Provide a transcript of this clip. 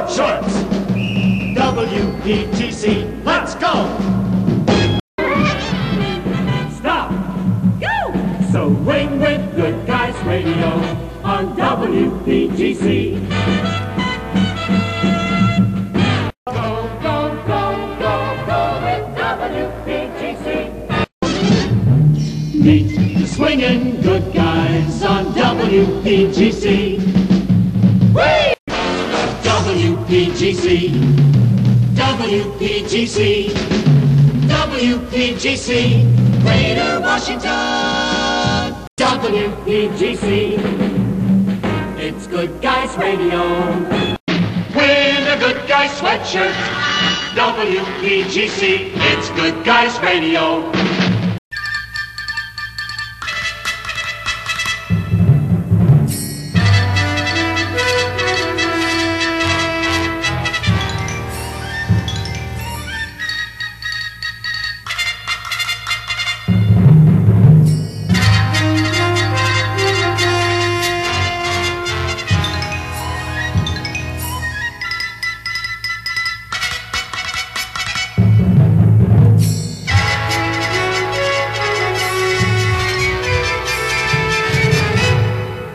short shorts. WPGC, let's go! Stop! Go! So ring with Good Guys Radio on WPGC. Go, go, go, go, go with WPGC. Meet the swinging Good Guys on WPGC. Whee! WPGC, WPGC, WPGC, Greater Washington. WPGC, it's Good Guys Radio. Win a Good Guys sweatshirt. WPGC, it's Good Guys Radio.